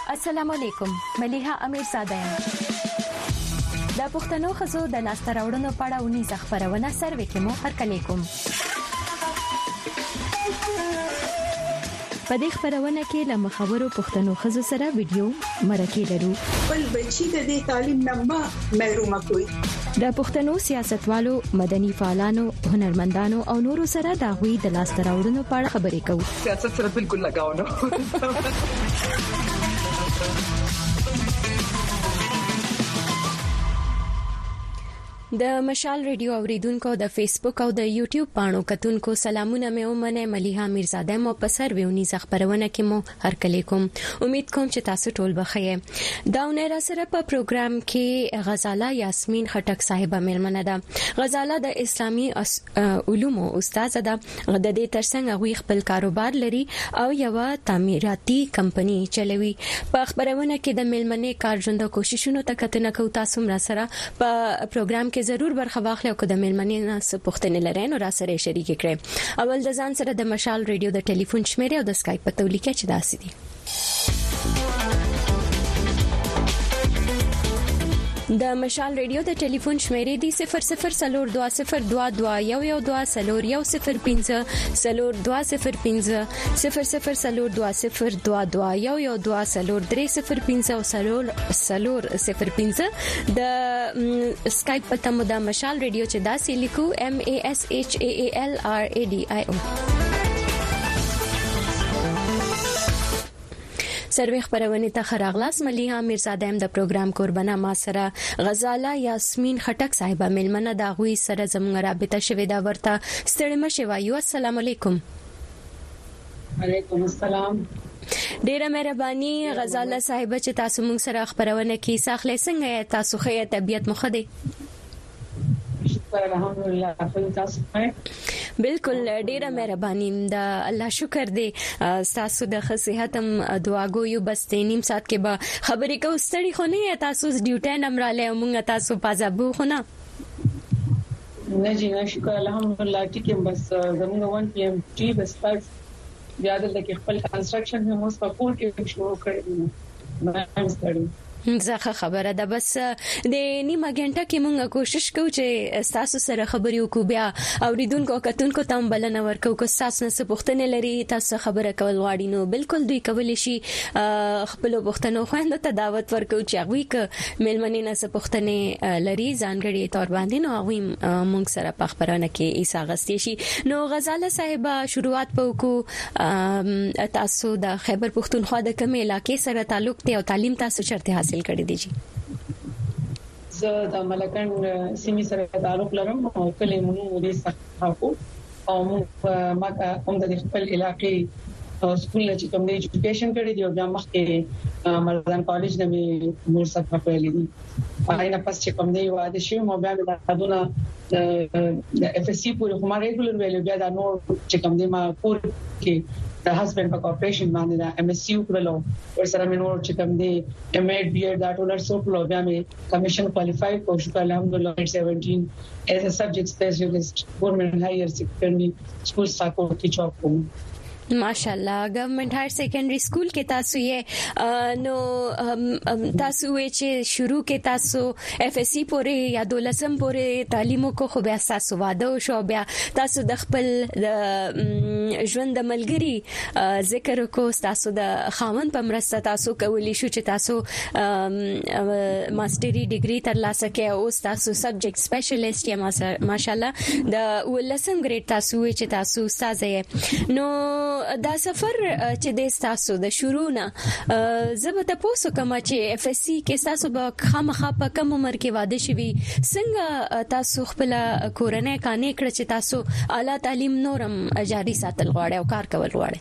السلام علیکم مليحه امیرزاده یم د پښتنو خزو د لاسته راوړنو په اړه ونی خبرونه سروې کې مو هرکلی کوم په دې خبرونه کې له مخاورو پښتنو خزو سره ویډیو مرکه لرو بل بچی د دې تعلیم نه محروم کوي د پښتنو سیاستوالو مدني فعالانو هنرمندانو او نورو سره د غوي د لاسته راوړنو په اړه خبرې کوو سیاست سره بالکل لگاو نه د مشال ریډیو اوریدونکو د فیسبوک او د یوټیوب پاڼو کتونکو سلامونه مې ومنه مليحه میرزاده مو په سرویونی خبرونه کې مو هرکلی کوم امید کوم چې تاسو ټول بخیر داونه را سره په پروګرام کې غزاله یاسمین خټک صاحبہ ملمنه ده غزاله د اسلامي علومو استاد ده د دې ترڅنګ غوي خپل کاروبار لري او یو تعمیراتي کمپنی چلوي په خبرونه کې د ملمنه کارجوند کوششونو ته کتنه کو تاسو را سره په پروګرام کې ضرور برخه واخلئ او د ملمنې نه سپوښتنې لرئ نو را سره شریک کړئ اول د ځان سره د مشال ریډیو د ټلیفون شمیره او د اسکایپ په تولیکه چې داسې دي د مشال ریډیو د ټلیفون شمیرې دی 002022211015 00202222112015 د اسکایپ په تمو د مشال ریډیو چې داسې لیکو MASHAALRADIO سروې خبرونه ته خراغلاس مليحه میرزاده د پروګرام قربانه ما سره غزاله یاسمین خټک صاحبہ ملمنه دا غوي سره زموږ رابطه شوې دا ورته ستړي مشه وایو السلام علیکم وعلیکم السلام ډیره مهرباني غزاله صاحبہ چې تاسو موږ سره خبرونه کې ساخلې څنګه تاسو خې طبيعت مخه دي الحمدلله تاسو بالکل ډیره مهرباني د الله شکر دی تاسو د صحتم دعاګو یو بس نیم سات کې به خبرې کو ستړي خو نه تاسو ډیوټي نمراله موږ تاسو پازابو خو نه جی شکر الحمدلله ټیک بس زموږ 1 PM ټي بس پاس بیا د خپل کنستراکشن هم اوس په کور کې شروع کړی نه ستړي زه خبره ده بس د نیمه غنټه کې مونږ کوشش کوو چې تاسو سره خبرې وکړو بیا اوریدونکو کتونکو ته بلنه ورکو کو تاسو نه پوښتنه لري تاسو خبره کول غواړئ نو بالکل دوی کولی شي خپل پوښتنه خويند ته دعوت ورکو چې هغه ک ملمنې نه پوښتنه لري ځانګړي تور باندې نو هغه مونږ سره په خبرونه کې ایساغستې شي نو غزاله صاحبہ شروعات پوکو تاسو د خیبر پختونخوا د کوم علاقې سره تعلق ته او تعلیم تاسو چرته حاصل کړی دی جی زه د ملکن سیمې سره تعلق لرم او کله مونږ دې څخه او ما کوم د خپل علاقې سکول چې کوم د ایجوکیشن کړی دی او بیا مخکې مردان کالج نه مې څخه پیلې دي آینه پس چې کوم دی واده شي مو بیا د حدونه د FSC پورې کومه ریګولر ویلو بیا د نور چې کوم دی ما پور کې د هسبند په کارپوریشن باندې د MSc کړلو ورسره مې نور چې کوم دی MA BA دا ټولر سو کړو بیا مې کمیشن کوالیفای کو شو الحمدلله 17 as a subject specialist government higher secondary school ساکو کې جاب کوم ماشاءالله گورنمنت هایر سیکنډری سکول کې تاسو یې نو تاسو چې شروع کې تاسو FSC پورې یا دولسم پورې تعلیم کو خو بیا تاسو واده شو بیا تاسو د خپل ژوند د ملګری ذکر کو تاسو د خاوند په مرسته تاسو کولی شو چې تاسو ماستری ډیګري ترلاسه کړئ او تاسو سبجیکټ سپیشلیست یا ماشاءالله د ولسم ګریډ تاسو چې تاسو استاد یې نو دا سفر چې د تاسو د شروع نه زبر تاسو کوم چې FSC کې تاسو به خامخا په کوم عمر کې واده شوي څنګه تاسو خپل کورنۍ کانې کړ چې تاسو اعلی تعلیم نورم جاری ساتل غواړئ او کار کول غواړئ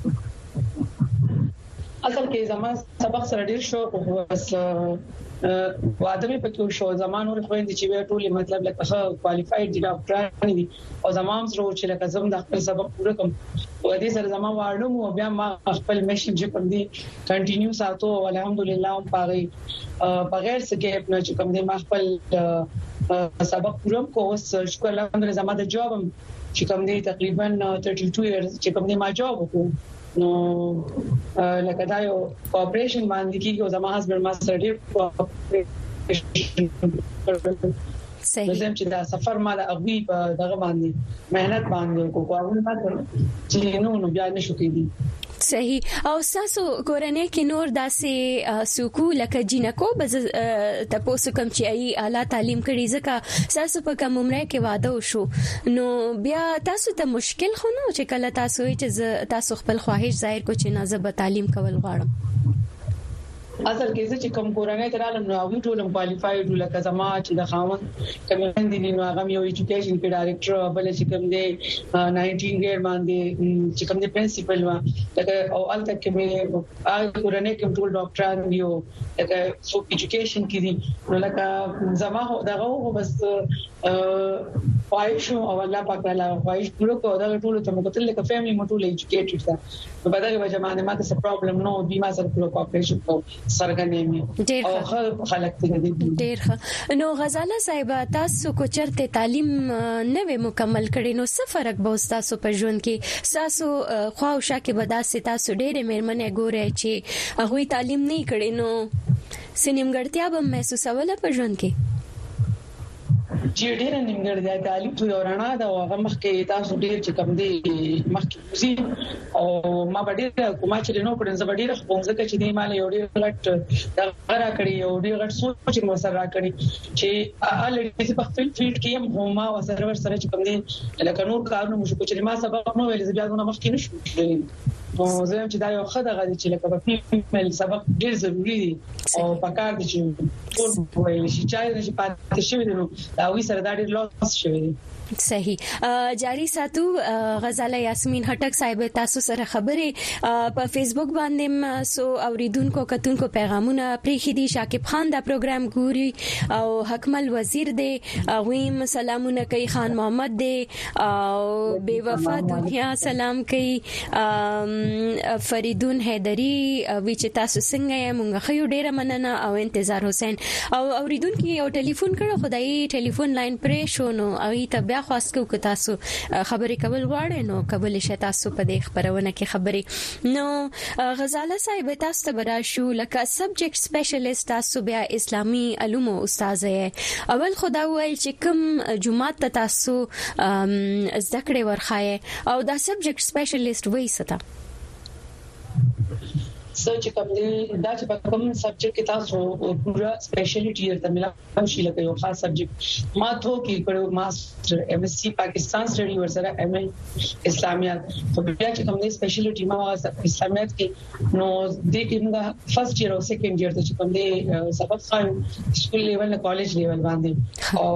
اصل کې زما سبق سره ډیر شو بس واده مې پکې شو زمانو خويندې چې ټولې مطلب لکه کوالیفاید دي ډاکټران دي او زمام سره چې لکه زم د خپل سبق پوره کوم او دې سره زما واړو مو بیا ما خپل میشن چې کوم دي کنټینیو ساتو الحمدلله هم پاره بغیر څه کې نه چې کوم دي ما خپل سبق پوره کو اوس شکر الحمدلله زما د جواب چې کوم دی تقریبا 32 years چې کوم دی ما جواب وکړ نو لکه دا یو کوآپریشن باندې کیږي او زما هسبند ما سره ډیر صحیح زم چې دا سفر ما د اغوی په دغه باندې مهنت باندې کوو ما چې نو بیا نشو کېدی صحیح او تاسو کورنۍ کې نور داسې سکو لکه جنکو بز تاسو کوم چې ای اعلی تعلیم کړي ځکه تاسو په کوم عمره کې واده وشو نو بیا تاسو ته مشکل خو نه چې کله تاسو چې تاسو خپل خواهش ظاهر کو چې نازه به تعلیم کول غواړم اصل کې چې کوم کورنۍ ترالم نو او ټول کوالیفاید لکه زما چې د خاوند کمند دي نو هغه یو ایجوکیشن کې ډایریکټر بل چې کوم دی 19 ګریډ باندې چې کوم دی پرنسپل وا لکه او الته کې مې کورنۍ کې ټول ډاکټران دیو لکه سو ایجوکیشن کې دي نو لکه زما دغه بس خواهشو او الله پاک تعالی خواهش پوره کو دا ټول ته مکتل لکه فیملی مټول ایجوکیټډ ده په بدغه وجه باندې ماته څه پرابلم نو دی ما سره پوره کوآپریشن کو سرګنې مې او خلک ته دي ډېر نو غزاله صاحب تاسو کو چرته تعلیم نه مکمل کړي نو څه فرق به تاسو په ژوند کې تاسو خواوشا کې بداسه تاسو ډېر مېرمنې ګوري چې هغه تعلیم نه کړي نو سنیمګړتیا به محسوسوله په ژوند کې چې ډېر نیمګړتیا تعلیم ته ورانه دا هغه مخکې تاسو ډېر چې کم دي مخکې وزي او ما ډېر کومه چې نو کړم زه ډېر خپل ځکه چې دی مال یو ډېر غلط دا غره کړی یو ډېر غلط سوچ مو سره کړی چې الګي په خپل فیلډ کې هم ما وسره چې کم دي لکه نور کارونه مو چې ما سبق نو ویل زه بیا نو مخکې نشم او زه چې دا یو خدای غږی چې لکه په فیمل سبق ډیر ضروری دی او پکار دي چې ټول وایي چې چا چې پاتې شوی دی نو دا وی سره دا ډیر لاس شوی دی صحیح جاری ساتو غزاله یاسمین هټک صاحب تاسو سره خبرې په فیسبوک باندې سو اوریدونکو کتونکو پیغامونه پریخي دي شاکب خان دا پروګرام ګوري او حکمل وزیر دی ویم سلامونه کوي خان محمد دی او بے وفا دنیا سلام کوي فریدون حیدری وچ تاسو څنګه مونږ خو ډیره مننه او انتظار حسین او اوریدونکو یو ټلیفون کړو خدای ټلیفون لاین پرې شو نو اغه ته بیا خاص کو تاسو خبرې کول غواړئ نو کول شي تاسو په دې خبرونه کې خبرې نو غزاله صاحب تاسو ته برا شو لکه سبجیکټ سپیشلیست تاسو بیا اسلامي علومو استاد یې اول خدا وایي چې کوم جمعات تاسو ذکر ورخای او دا سبجیکټ سپیشلیست وایي ستا سوچ کوم دی دا چې په کوم سبجیکټ کې تاسو پورا سپیشلیټي درته ملا شي لکه یو خاص سبجیکټ ما ته کې کړو ماستر ایم اس سی پاکستان سټډي ورسره ایم ای اسلامیات په بیا چې کوم دی سپیشلیټي ما اسلامیات کې نو د کومه فرست ایئر او سیکنډ ایئر ته چې کوم دی سبق خایو سکول لیول نه کالج لیول باندې او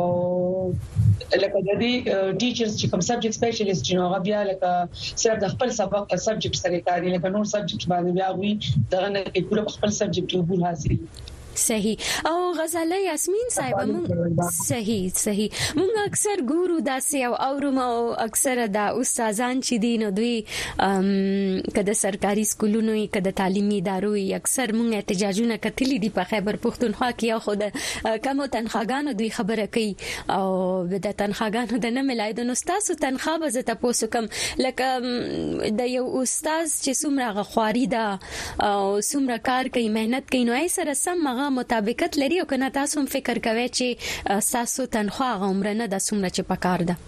لکه د دې ټیچرز چې کوم سبجیکټ سپیشلیست نو هغه بیا لکه صرف د خپل سبجیکټ سره کار لکه نور سبجیکټ باندې بیا وي دا نه کې ټول خپل سبجیکټ وګور حاصل صحیح او غزاله یاسمین صاحب مونږ صحیح مونږ اکثر ګورو داسې او اورم او اکثر دا استادان چې دي نو دوی کده سرکاري سکولونو کده تعلیمي ادارو اکثر مونږ احتجاجونه کتلې دي په خیبر پختونخوا کې او خود کمو تنخواګانو دوی خبره کوي او د تنخواګانو د نه ملایدو نو تاسو تنخوا به زته پوسو کم لکه د یو استاد چې څومره غخواري ده او څومره کار کوي مهنت کوي نو یې سره سم مطابقت لري او کنه تاسو هم فکر کوئ چې تاسو تنخواه عمر نه د څومره چې پکار ده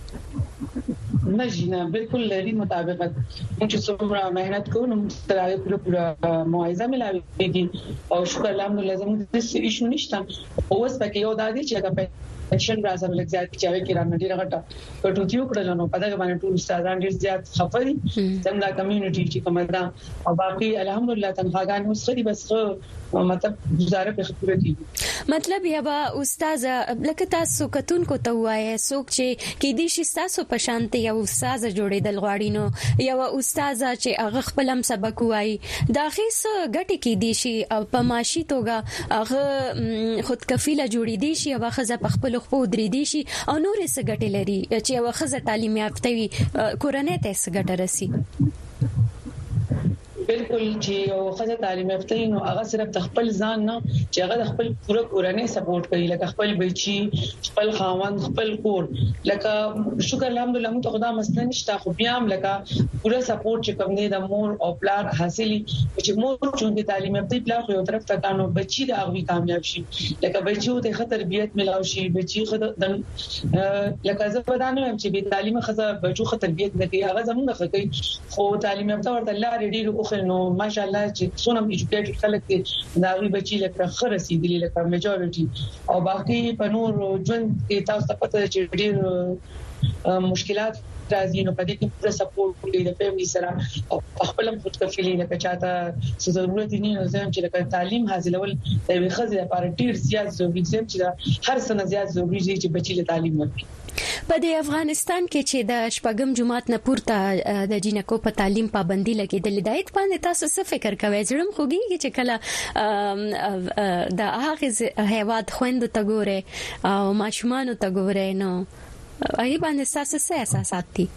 نه جنا بالکل لري مطابقت چې څومره مهنت کوو نو ترای پورا موعظه ملاويږي او شکر الحمدلله زموږ د ایشو نشته اوس پکې یو دادی چې هغه پنشن راځي لږ زیات چې هغه کې را نډیره غټه پټو تیو کړل نو په دغه باندې ټول استادان ډیر زیات خفري څنګه کمیونټي چې کومه ده او باقي الحمدلله تنخواګان اوس خري بس مطلب گزاره په خپل دي مطلب یا با استاد لکه تاسو کتونکو ته وایي څوک چې کې دي شي تاسو په شانتي یو استاد جوړېدل غواړي نو یو استاد چې هغه خپلم سبق وایي دا خیس ګټي کې دي شي په ماشي توګه هغه خود کفیله جوړې دي شي او خزه په خپل خو درې دي شي او نور څه ګټي لري چې هغه خزه تعلیم یافته وي کورنۍ ته څه ګټه رسي بالکل چې او خزه تعلیم یافته نو هغه صرف خپل ځان نه چې هغه خپل پوره کورنۍ سپورټ کوي لکه خپل بچي خپل خاوند خپل کور لکه شکر الحمدلله موږ خدا مسله نشته خو بیا هم لکه پوره سپورټ چې کوم دی د مور او پلار حاصلې چې مور چې تعلیم یافته پلار یو طرف ته کانو بچي د هغه کامیاب شي لکه بچي ته ښه تربيت ملاوي شي بچي لکه زه ودانم چې به تعلیم خزه بچو ښه تربيت نکي هغه زمونږ خکې خو تعلیم یافته ورته الله ډېر وخت نو ماشاءالله چې څونه ایجوکیټډ خلک دي دا وی بچي لکه خرسي دي لکه میجورټي او باقي په نور ژوند کې تاسو ته پته چې ډېر مشکلات راځي نو په دې کې پوره سپورټ کوي د فیملی سره او خپل خود کفیلی لکه چاته ضرورت نه لازم چې لکه تعلیم حاصلول د یو خزه لپاره ډېر زیات ضروري دي چې هر سنه زیات ضروري دي چې بچي له تعلیم ورکړي په د افغانستان کې چې د شپږم جماعت نه پورته د جنکو په تعلیم پابندي لګیدل د ایت باندې تاسو څه فکر کوئ زړم خوږي چې کله د هغه هیواد خويندو ته ګوره او ماشومان ته ګوره نو ای باندې تاسو څه احساسات دي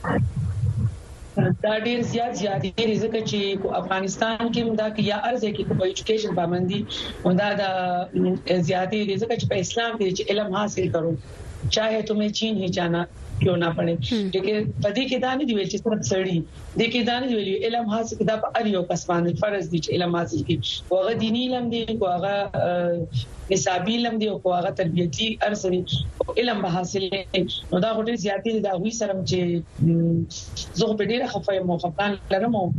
دا ډیر زیات دي ځکه چې افغانستان کې دا یا ارزه کې په ایجوکیشن پابندي وندا دا زیاتې دي ځکه چې په اسلام کې چې علم حاصل کړو चाहे तुम्हें चीन ही जाना क्यों ना पड़े लेकिन पदी के दाने दी वेल सिर्फ सड़ी दे के दाने दी वेल इल्म हासिल किदा पर अरियो कसमान फर्ज दी इल्म हासिल की वो अगर दीनी इल्म दी को अगर निसाबी इल्म दी को अगर तरबियती अरसरी इल्म हासिल नو دا غوډه زیاتې دا وی سره چې زه په ډیره خفای موافقان لرم او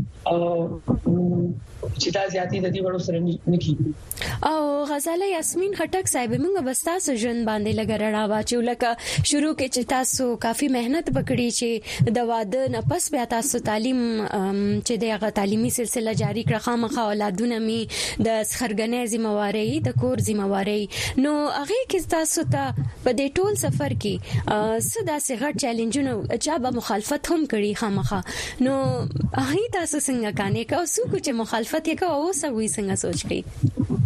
چې دا زیاتې د دې وړو سره نکېږي او غزاله یاسمین خټک صاحب موږ بس تاسو ژوند باندې لګرړا واچو لکه شروع کې چې تاسو کافي مهنت وکړي چې د واده نه پس بیا تاسو تعلیم چې دغه تعلیمي سلسله جاری کړه خامخا اولادونه می د سخرګنې ذمہواری د کور ذمہواری نو هغه کې تاسو ته په دې ټول سفر کې صدا سي غټ چیلنجونه چې به مخالفت هم کړي خامخا نو هغه تاسو څنګه کانې کا اوسو چې مخالفت یې کا او سوي څنګه سوچ کړي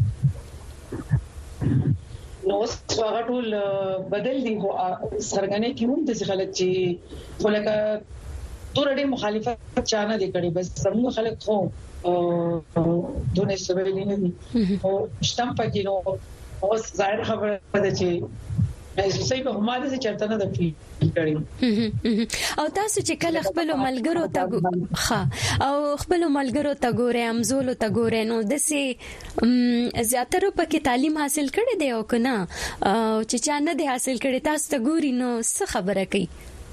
نو هغه ټول بدل دي خو سرګنې کې هم د خلک چې ولکه تور ډېر مخالفت چانه دي کړي بس زموږ خلک خو دونه سبب نه دي او شتم پکې نو او ظاهر خبره ده چې صحیح په هماده چې چرته نه د او تاسو چې کله خپل ملګرو ته او خپل ملګرو ته ګورئ امزول ته ګورئ نو د سي زیاتره پکې تعلیم حاصل کړي دی او کنه چې چا نه دی حاصل کړي تاسو ته ګوري نو څه خبره کوي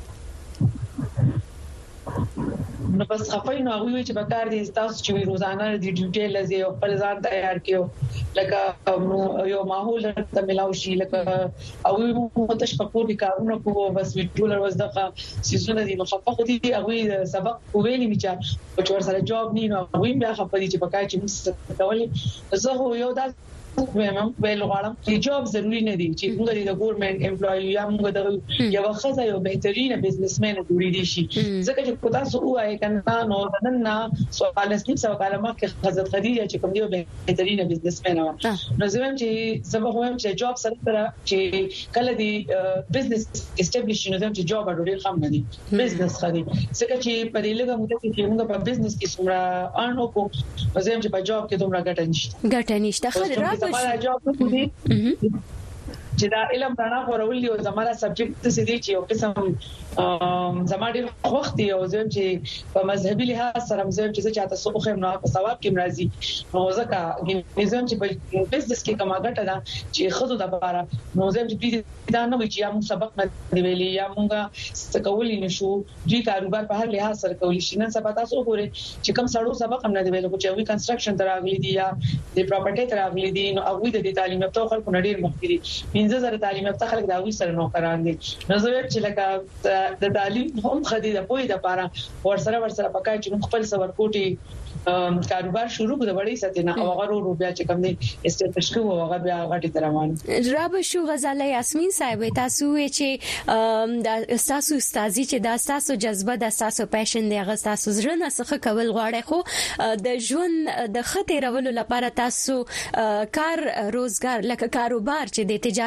نو بس خپل نو هغه چې په کار دي تاسو چې روزانه د ډیوټي لزی او خپل ځان تیار کیو لکه یو ماحول ته ملاوي شي لکه او موږ ته شپږ کارونه کوو بس ویډیولر وځه سيزونه دي مخفف دي هغه سبق ویلې میچا په څور سره جواب نه نو هغه بیا خپل چې په کار چې موږ کولې زه یو دا ویل غواړم چې جواب ضروری نه دي چې موږ د ګورنمنت امپلوي یا موږ د یو خزه یو بهترینه بزنسمن جوړې دي شي ځکه چې کوتا سو وای کنه نو دنه سوال نسنی سو کلمه کې حضرت خدیجه چې کوم دی بهترینه بزنسمن و نو زموږ چې سبب هم چې جواب سره چې کله دی بزنس اسټابلیش نو چې جواب ډېر خام نه دي بزنس خدي ځکه چې په دې لږه موده کې موږ په بزنس کې څومره انو کو زموږ چې په جواب کې دومره ګټه نشته خبره زموږ جواب کوي چې دا علم رڼا خورولې او زموږه سبجیکټ څه دي چې یو قسم زموږ وخت دی او زم چې په مذهبي لحاظ سره زم چې چاته سو خو نه په ثواب کې مرضی نو ځکه زم چې په بزنس کې کماګټه ده چې خود د لپاره نو زم چې دا نه وي چې موږ سبق نه دی ویلي یا موږ څکولې نشو دوی کاروبار په هر لحاظ سره کولی شي نن سبا تاسو ګورئ چې کوم سړو سبق هم نه دی ویلي چې وی کنستراکشن تراغلي دي یا د پراپرټي تراغلي دي نو هغه د تعلیم په خلکو نړۍ مخکې 15000 تعلیم په خلک دا وی سره نو کران دي نو زه چې لکه د تعلیم هم خدي د پوي د لپاره ورسره پکای چې خپل سور کوټي کاروبار شروع کړو د وړي ستنه او هغه ورو بیا چې کوم دي استفاده کوو هغه بیا غټي تروان رب شو غزاله یاسمین صاحب تاسو چې د تاسو استادي چې د تاسو جذبه د تاسو پېشن دی هغه تاسو زړه نه څخه کول غواړي خو د ژوند د خطر ولولو لپاره تاسو کار روزګار لکه کاروبار چې د تجارت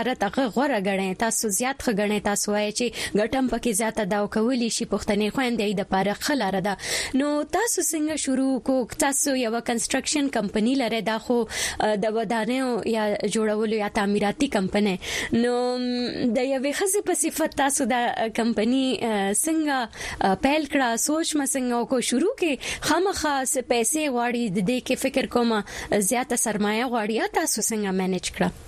مهارت هغه غوړه غړې تاسو زیات خغړې تاسو وایي چې ګټم پکې زیاته دا کولی شي پښتنې خويندې د پاره خلاره ده نو تاسو څنګه شروع کو تاسو یو کنستراکشن کمپنی لره دا خو د ودانیو یا جوړولو یا تعمیراتي کمپنی نو د یوې خزې په صفت تاسو د کمپنی څنګه پیل کړه سوچ ما څنګه کو شروع کې خامخا څه پیسې غواړي د دې کې فکر کومه زیاته سرمایه غواړي تاسو څنګه مینج کړه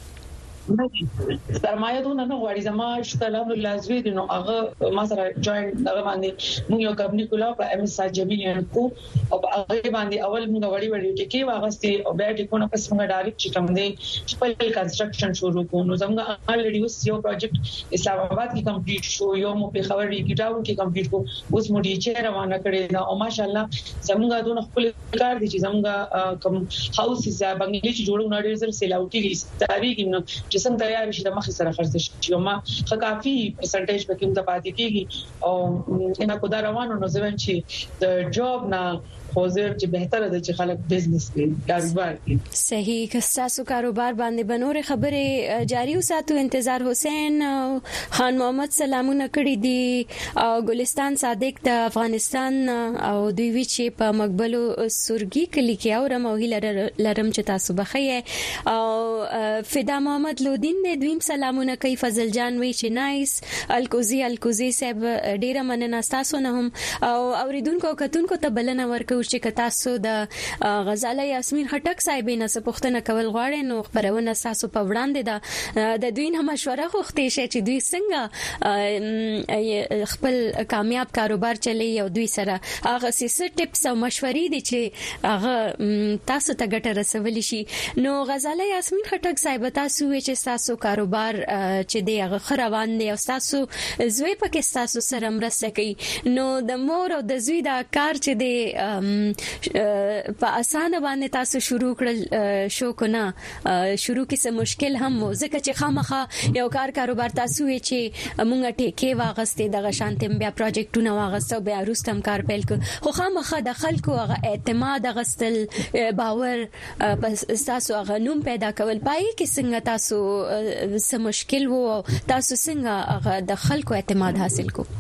سرمایه دونه نه غواړي زما شکر الحمدلله زوی دي نو هغه ما سره جوائن هغه باندې موږ یو کمپنی کولا په ام اس جمیل کو او هغه باندې اول موږ وړي ټکی واغستي او بیا ټکونه پس موږ ډایرکټ چې کوم دی خپل کنستراکشن شروع کوو نو زموږ الریډي اوس یو پروجیکټ اسلام آباد کې کمپلیټ شو یو مو په خبر دی کیټاو کې کمپلیټ کو اوس مو ډی چې روانه کړی دا او ماشاءالله زموږ دونه خپل کار دي چې زموږ کوم هاوس یې بنگلې چې جوړو نړۍ سره سیلاوټي دي تاریخ نو چې څنګه تیار شي د مخې سره خرڅ شي او ما کافي پرسنټیج پکې هم د پاتې کیږي او انا کو دا روانو نو زموږ چې د جاب نه خوځر چې بهتره ده چې خلک بزنس کوي کاروبار کوي صحیح کساسو کاروبار باندې بنور خبره جاری وساتو انتظار حسین خان محمد سلامونه کړی دي او ګلستان صادق د افغانستان او دوی وچې په مقبلو سورګي کلی کې اورم او لرم چې تاسو بخیه او فدا محمد لودین د دویم سلامونه کوي فضل جان وی چې نایس الکوزی صاحب ډیره مننه تاسو نه هم او اوریدونکو کتونکو ته بلنه ورکو چې تاسو د غزاله یاسمین خټک صاحبینه څخه پوښتنه کول غواړئ نو خبرونه تاسو په وړاندې د دوی هم مشوره غوښتي شي چې دوی څنګه خپل کامیاب کاروبار چلي او دوی سره هغه سیسه ټیپس او مشورې دي چې هغه تاسو ته ګټه رسولي شي نو غزاله یاسمین خټک صاحب تاسو چې تاسو کاروبار چې دی هغه خروان دی او تاسو زوی پکې تاسو سره مرسته کوي نو د مور او د زوی دا کار چې دی په اسانه باندې تاسو شروع کړل شو کنه شروع کې څه مشکل هم ځکه چې خامخا یو کاروبار تاسو یې چې مونږه ټیکې واغستې د غشانتم بیا پروجیکټونه واغستو بیا روستم کار پیل کړ خو خامخا د خلکو هغه اعتماد غستل باور پس تاسو هغه نوم پیدا کول پای کې څنګه تاسو څه مشکل وو تاسو څنګه هغه د خلکو اعتماد حاصل کو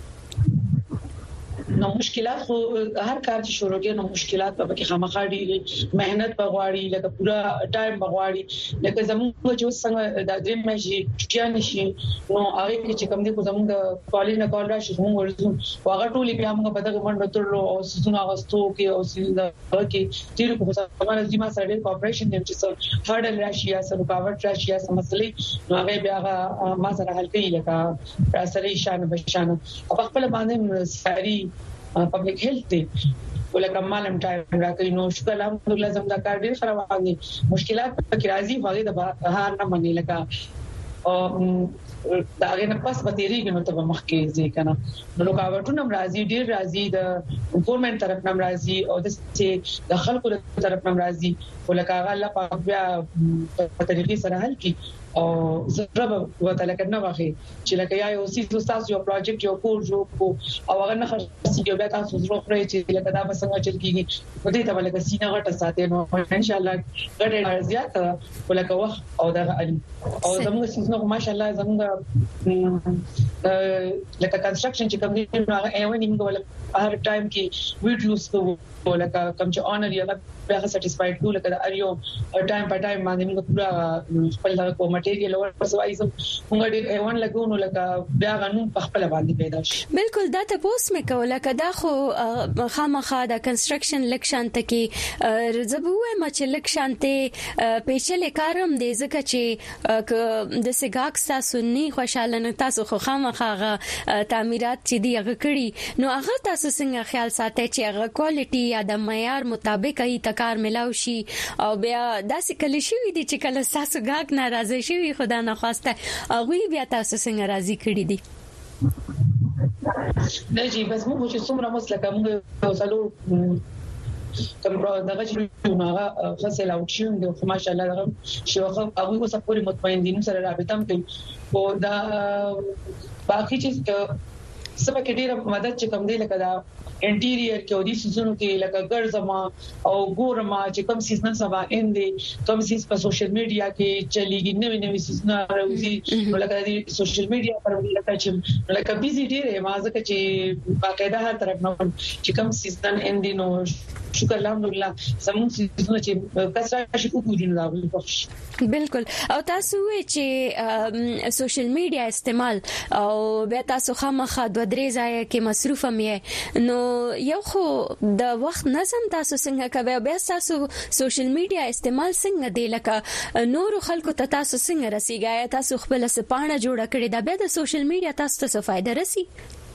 نو مشکلات خو هر کار چې شروع کې نو مشکلات په کې خامخا ډېری مهنت بغواړي لکه پورا ټایم بغواړي لکه زموږ چې څنګه د درې مېشي چټیا نشي نو هغه چې کوم دي کو زموږ کالج نه کال راشي موږ ورزو واغه ټولې بیا موږ په دغه منډه ترلو او سيزونه غستو کې او سيزونه کې ډېر په ځمانه زما سره ډېر کوپریشن دي چې هارډل راشي یا سره رکاوټ راشي یا مسلې نو هغه بیا ما سره حل کوي لکه سره شان بشانه په خپل باندې ساري پبلک هیلث دی ولکه مالم ټایم راکې نو شکر الحمدلله زموږ کار ډیر خراب دي مشکلات پکې راځي هغه د هار نه مني لکه او دا غي نه پاس بتیریږي نو ته مخ کې ځي کنه نو رکاوټونه راځي ډیر راځي د ګورنمنت طرف نه راځي او د خلکو طرف نه راځي ولکه هغه الله پاک بیا په طریقې سره حل کی او زړه وته لکه نه واخی چې لکه یا یو سیس تاسو یو پروجیکټ یو کور جوړ کو او هغه نه خرڅي یو بیا تاسو زړه خوري چې لکه دا بسنګ چل کیږي په دې ته لکه سینه غټه ساتي نو ان شاء الله غټه زیات ولکه وخت او دا او زموږ سیس نو ماشاءالله زموږ لکه کنستراکشن چې کوم دي هغه ایونینګ ولا هر ټایم کې ویډیوز کو لکه کوم چې اونر یا بیا سټیسفاید کو لکه اریو ټایم په ټایم باندې موږ پورا خپل کو مټیریل ورسوي موږ ډیر ایون لګونو لکه بیا غنوم په خپل باندې پیدا شي بالکل دا ته پوس مې کوله کدا خو خامخا د کنستراکشن لکشانته کې زبوه مچ لکشانته پیچلې کارم دې ځکه چې د سګاک تاسو نه خوشاله نه تاسو خو خامخا تعمیرات چې دی هغه کړی نو هغه تاسو څنګه خیال ساتي چې هغه کوالټي یا د معیار مطابق ای کار ملاو شي او بیا داسې کلی شي دي چې کله تاسو غاګ ناراضه شي خدا نه خواسته هغه بیا تاسو څنګه راضي کړی دي نه جی بس موږ چې څومره مسلکه موږ وصلو کوم دغه چې هغه فصل او چې د ماشاءالله دغه شیوخه هغه اوس پوری مطمئن دي سره رابطه هم کوي او دا باقي چې سبا کې ډیره مدد چې کوم دی لکه دا انټیریئر کې او دي سيزونو کې لکه ګرځما او ګورما چې کوم سیزن سبا اندي کوم سیز په سوشل میډیا کې چلیږي نوې سیزن راوځي نو لکه دي سوشل میډیا پر لکه چې لکه بيزي ډیره ما ځکه چې باقاعده هر طرف نو چې کوم سیزن اندي نو شکر الحمدلله زموږ سيزونه چې کسره شي کوو نه راغلي بالکل او تاسو چې سوشل میډیا استعمال او بیا تاسو خامخا 2-3 ځای کې مصروف مې نو یو خو د وخت نظم تاسو څنګه کوي بیا تاسو سوشل میډیا استعمال څنګه دی لکه نور خلکو ته تاسو څنګه رسیږئ تاسو خپل سپانه جوړه کړې دا بیا د سوشل میډیا تاسو ته فائدہ رسي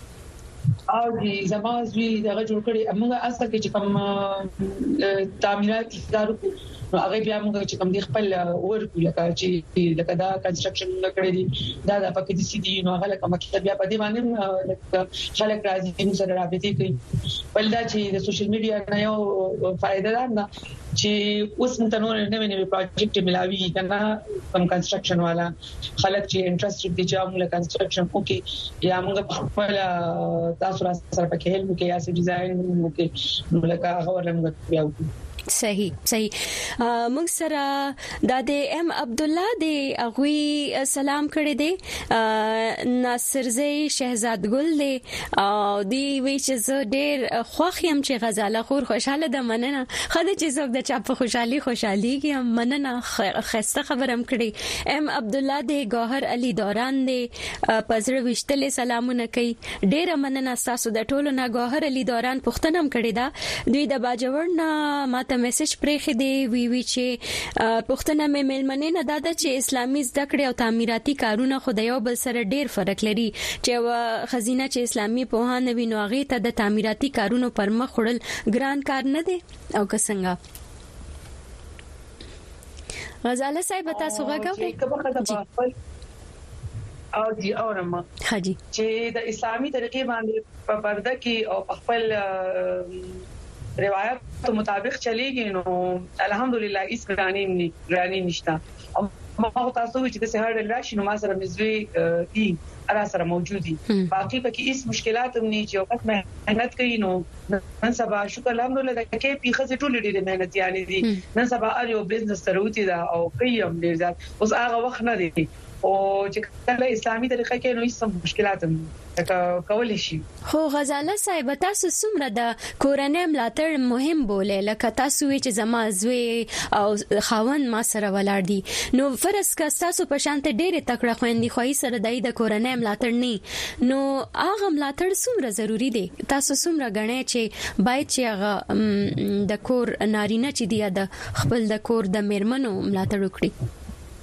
او دي زمازوي دغه جوړ کړي موږ اصل کې چې کوم تعمیرات ادارو نو هغه بیا موږ چې کوم دي خپل ورکو لکه دا کنستراکشن کړی دي دا د پکې دي سي دي نو هغه لکه مکتب بیا په دې باندې خلک راځي چې سره رابطه کوي بل دا چې د سوشل میډیا نه یو فائدہ ده چې اوس موږ نور نوې پروجیکټ ملاوي کنه کوم کنستراکشن والا خلک چې انټرېستډ دي چې موږ کنستراکشن کوي یا موږ خپل تاسو سره پکې هلم کې یا سي ډیزاین موږ نو لکه هغه ورلم بیا صحیح موږ سره د ام عبد الله دی اغوی سلام کړی دی ناصر زئی شهزاد ګل دی او دی وی چې زه ډېر خوښ چې غزاله خور خوشاله ده مننه خدای چې زوګ د چا په خوشحالي کې مننه خسته خبرم کړی ام عبد الله دی گوهر علي دوران دی پزړه وشتلې سلامونه کوي ډېر مننه تاسو د ټولو نه گوهر علي دوران پښتنم کړی دا دوی د باجوړ نه ته میسج پرې دی وی چې پښتنه مې ملمنې نه داده چې اسلامي زده کړې او تعمیراتي کارونه خو د یو بل سره ډېر فرق لري چې خزینه چې اسلامي پوهان وي نو هغه ته د تعمیراتي کارونو پر مخ وړل ګران کار نه دی او څنګه غزاله صاحب تاسو غواړئ او دي اورما حاجی چې د اسلامي طریقې باندې په پرده کې او خپل روایت مطابق چلیږي نو الحمدلله اس ګرانی نشتا او ما تاسو چې د سهار راشي نو ما سره مزوي دي ارا سره موجودي باقي پکې اس مشکلات هم نه چې وخت مهنت کوي نو نن سبا شکر الحمدلله کې پیخه ټول ډېر مهنت یاني دي نن سبا اړ یو بزنس سروتي دا او کوي هم ډېر ځات اوس هغه وخت نه دی او چې کله اسلامي طریقه کې نو هیڅ مشکلات هم کولای شي خو غزاله صاحب تاسو څومره د کورنۍ ملاتړ مهم بولې لکه تاسو چې زما زوی او خاوند ما سره ولاړ دي نو فرض کا تاسو په شانته ډېر تکړه خويندې خوې سره د کورنۍ ملاتړ نه نو هغه ملاتړ څومره ضروری دی تاسو څومره غنئ چې باید چې هغه د کور نارینه چې دی د خپل د کور د میرمنو ملاتړ وکړي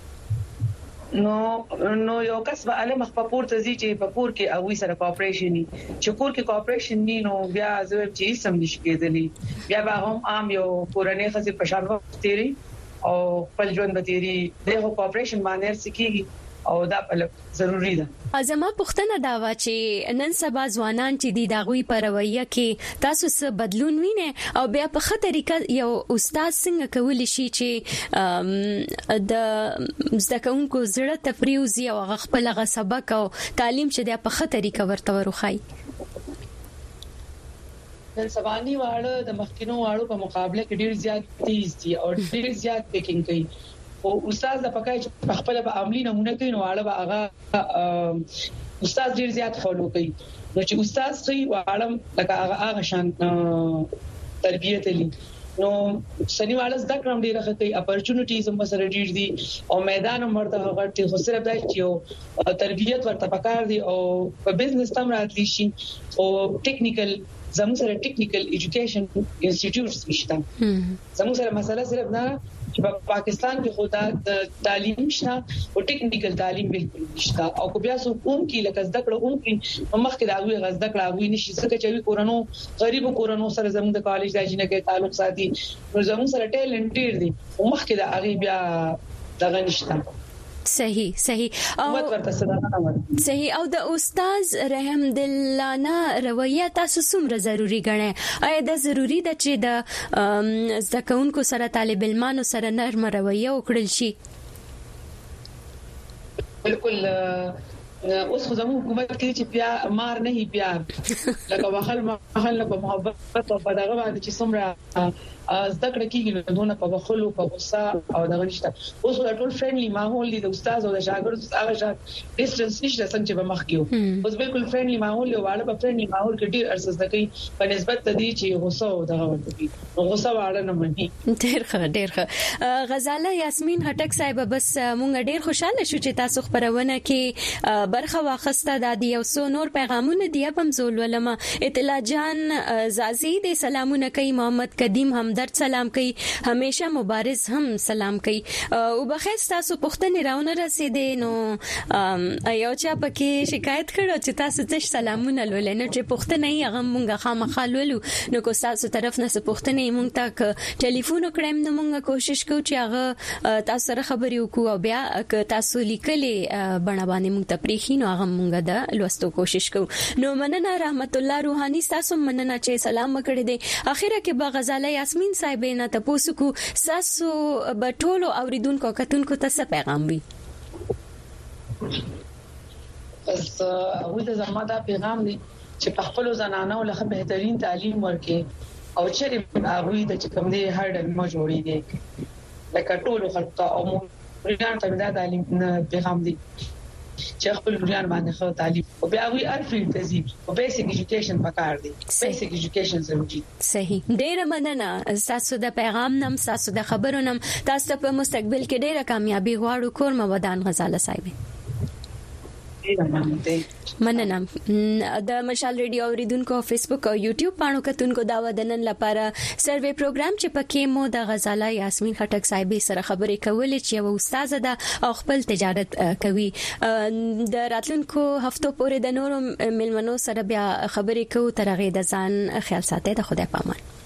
نو یو کس به علم خپل ته ځي چې په کور کې اوی سره کوآپریشن ني چې کور کې کوآپریشن ني نو بیا زه چې سم نشي کېدلی بیا به هم عام یو کورنۍ خزي په شان وخت تیری او خپل ژوند به تیری دغه کوآپریشن باندې سکیږي او دا ضروری ده زما پښتنه دا و چې نن سبا ځوانان چې دي دغوی په رویه کې تاسو څه بدلون وینئ او بیا په ښه طریقه یو استاد څنګه کولی شي چې د زده کوونکو زړه ته پریوزي او خپل غ سبق او تعلیم چې د په ښه طریقه ورته ورخای نن سباني واړه د مخکینو واړو په مقابله کې ډیر زیات تیز دي او ډیر زیات پیکینګ کوي او استاد د پکای چې خپل به عملی نمونه کوي نو اړه به هغه استاد ډیر زیات فالو کوي نو چې استاد صحیح وعلم لکه هغه شان تربیته لري نو سنیواله زده کړم ډیره کوي اپورچونټیز هم سره ډیر دي او میدان هم ورته غټي خو صرف دا چې تربیت ورته پکار دي او په بزنس تم راتلی شي او ټیکنیکل زموږ سره ټیکنیکل ایجوکیشن انسټیټیوټس نشته زموږ سره مسله صرف نه چې په پاکستان کې خدا د تعلیم شته او ټیکنیکل تعلیم بالکل نشته او کو بیا څو کوم کې لکه زده کړو کوم کې مخکې دا وی غزده کړو نشي څه چې کورونو غریب کورونو سره زموږ د کالج د اجنه کې تعلق ساتي نو زموږ سره ټیلنټ ډیر دي او مخکې دا هغه بیا دغه نشته صحیح او د استاد رحم دلانا رویه تاسو څومره ضروری ګڼئ ایا دا ضروری ده چې د زده کوونکو سره طالب علمانو سره نرم رویه وکړل شي بالکل اوس خو زموږ حکومت کې چې بیا مار نه هي بیا لکه وحل په محبت او په دغه باندې چې څومره زده کړه کیږي نو دونه په بخلو په غصه او دغه نشته اوس ټول فرندلی ماحول دی د استاد او د شاګرد هغه شات ډیسټنس نشته څنګه چې به مخ کیو اوس بالکل فرندلی ماحول او واړه په فرندلی ماحول کې ډیر ارزښت کوي په نسبت ته دي چې غصه او دغه ورته غصه واړه نه مني ډیر ښه غزاله یاسمین هټک صاحب بس مونږ ډیر خوشاله شو چې تاسو خبرونه کې برخه واخسته د یو څو نور پیغامونه دی هم زول ولما اطلاع جان زازی د سلامونه کوي محمد قدیم همدرد سلام کوي همیشه مبارز هم سلام کوي او بخیر تاسو پښتنې راونه رسیدې نو یو چا پکې شکایت کړو چې تاسو ته سلامونه لولنه چې پښتنې هغه مونږه خامخا لولو نو کو تاسو طرف نه پښتنې مونږ تک ټلیفون کړم نو مونږ کوشش کوو چې هغه تاسو سره خبرې وکړو او بیا تاسو لیکلې بڼه باندې مونږ ته پریخي نو هغه مونږ د لوستو کوشش کوو نو مننه رحمت الله روحاني تاسو مننه چې سلام وکړې دي اخیره کې به غزاله یاسمین صاحب نه تاسو کو ساسو بټولو اوریدونکو کتونکو ته پیغام وي بس او د زماده پیغام دی چې په خپل زنانو له بهترین تعلیم ورکړي او چې هغه د کوم دی هر ډول ما جوړې دي لکه ټول خلک او مریان ته د تعلیم پیغام دی چې خپل مریان باندې خو تعلیم او بیا وی ارفي تزي او بیسیک ایجوکیشن پکار دی بیسیک ایجوکیشن ضروري صحیح ډیره مننه تاسو د پیغام نم تاسو د خبرو نم تاسو په مستقبل کې ډیره کامیابی غواړو کور مودان غزاله صاحب مننه د مشال ریډیو اوریدونکو فیسبوک او یوټیوب باندې کتونکو دا ودنن لپاره سروې پروګرام چې پکې مو د غزاله یاسمین خټک صاحب سره خبرې کولې چې یو استاد ده او خپل تجارت کوي د راتلونکو هفتو پورې د نورو ملمنو سره بیا خبرې کوو ترغه د ځان خیال ساتي د خدای پامان